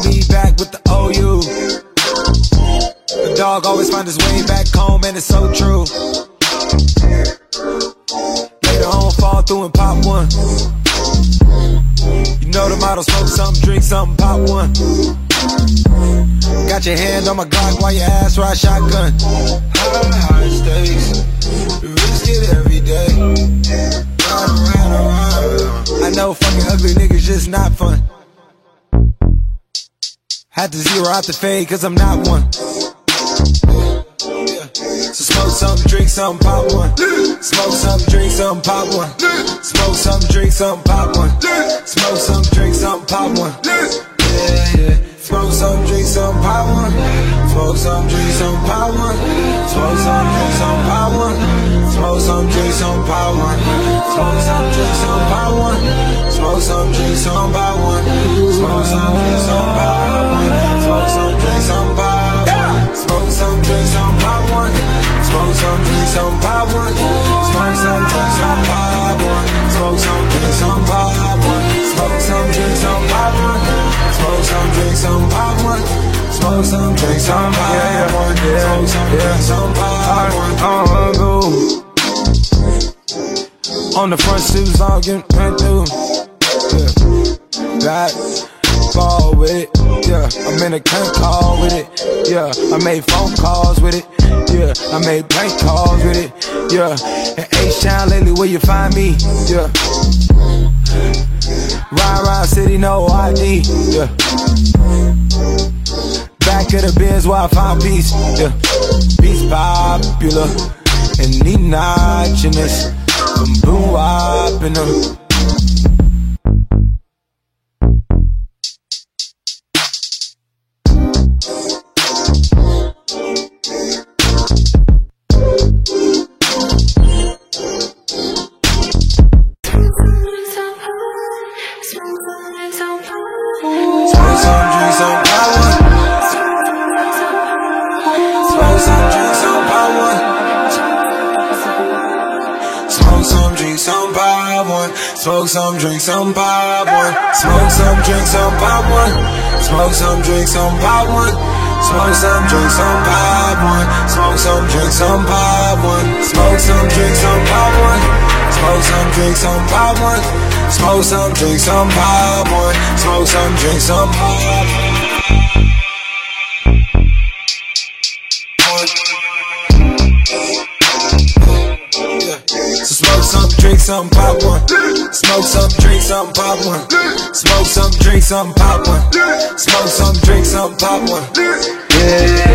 me back with the OU. The dog always find his way back home, and it's so true. Later on, fall through and pop one. You know the motto, smoke something, drink something, pop one. Got your hand on my Glock while your ass ride shotgun. High stakes, risk it every day. I know fucking ugly niggas just not fun. Had to zero out the fade cause I'm not one. So smoke something, drink something, pop one. Smoke something, drink something, pop one. Smoke something, drink something, pop one. Smoke something, drink something, pop one. Yeah, yeah. Smoke some, drink some, pop one. Smoke some, drink some, pop one. Smoke some, drink some, pop one. Smoke some, drink some, pop one. Smoke some, drink some, pop one. Smoke some, drink some, pop one. Smoke some, drink some, pop one. Smoke some, drink some, pop one. Smoke some, drink some, pop one. Smoke some, drink some, pop one. Smoke some, drink some, pop one. Smoke some, drink some, pop one. Smoke some, drink some, pop one. Smoke some, drink some, pop one. Smoke some, drink some, pop one. Smoke some, drink some, pop one. On the front suits, all getting ran through. Yeah, that ball with it. Yeah, I'm in a cunt call with it. Yeah, I made phone calls with it. Yeah, I made prank calls with it. Yeah, in H-Town lately, where you find me? Yeah. Ride around city, no ID, yeah. Back of the Benz where I find peace, yeah. Peace popular, and need notching this. From blue up in them. Smoke some, drink some, pop one. Smoke some, drink some, pop one. Smoke some, drink some, pop one. Smoke some, drink some, pop one. Smoke some, drink some, pop one. Smoke some, drink some, pop one. Smoke some, drink some, pop one. Smoke some, drink some, pop one. Smoke some, drink some, pop one. So smoke some, drink some, pop one. Smoke some, drink some, pop one. Smoke some, drink some, pop one. Smoke some, drink some, pop one. Yeah.